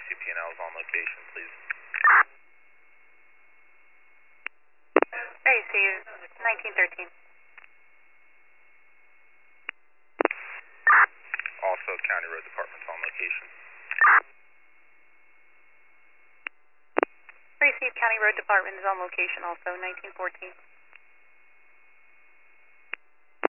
CP&L is on location, please. Receive 1913. Also, County Road Department's on location. Receive County Road Department is on location also, 1914.